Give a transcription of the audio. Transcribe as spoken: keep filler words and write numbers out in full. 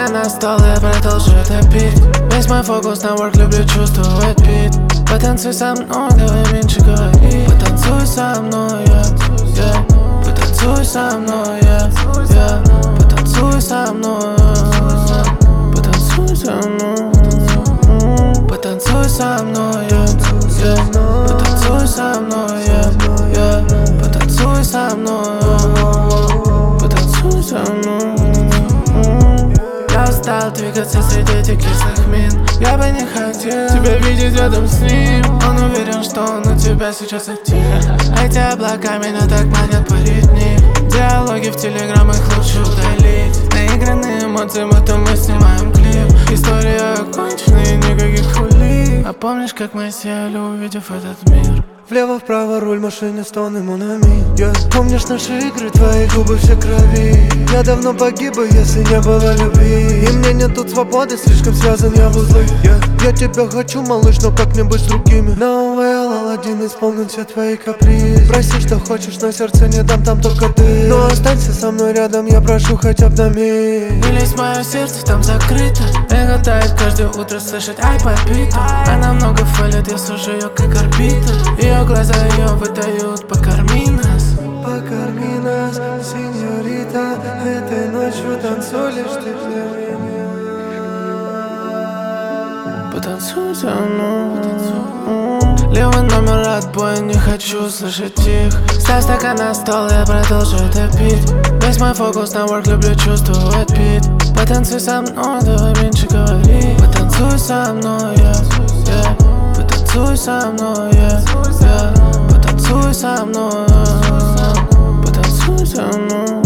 стакан на стол, я продолжу это пить. Весь мой фокус на work, люблю чувствовать бит. Потанцуй со мной, давай меньше говори. Потанцуй со мной, yeah, yeah. Потанцуй со мной, yeah, yeah. Потанцуй со мной, потанцуй со мной, потанцуй со мной, yeah, yeah. Потанцуй со мной, yeah, yeah. Потанцуй со мной, потанцуй со мной. Я устал двигаться среди этих кислых мин. Я бы не хотел тебя видеть рядом с ним. Он уверен, что он у тебя сейчас один. Эти облака меня так манят парить в них. Диалоги в телеграм, их лучше удалить. Наигранные эмоции, будто мы снимаем клип. История окончена и никаких улик. А помнишь, как мы сияли, увидев этот мир? Влево-вправо руль машины, стоны монами, yeah. Помнишь наши игры, твои губы все крови. Я давно погиб, если не было любви. И мне нет тут свободы, слишком связан я в узлы, yeah. Я тебя хочу, малыш, но как-нибудь с другими. No well, Аладдин исполнит все твои капризы. Проси, что хочешь, но сердце не дам, там только ты. Но останься со мной рядом, я прошу хотя бы на миг. Не лезь в мое сердце, там закрыто. Эго тает каждое утро слышать ай по биту. Она много фалит, я слушаю ее как орбита. Ее глаза ее выдают, покорми нас. Покорми нас, сеньорита. Этой ночью танцуй лишь ты для меня. Потанцуй со мной. Левый номер отбоя, не хочу слышать их. Ставь стакан на стол, я продолжу это пить. Весь мой фокус на work, люблю чувствовать бит. Потанцуй со мной, давай меньше говори. Потанцуй со мной, yeah, yeah. Потанцуй со мной, yeah, yeah. Потанцуй со мной, потанцуй со мной.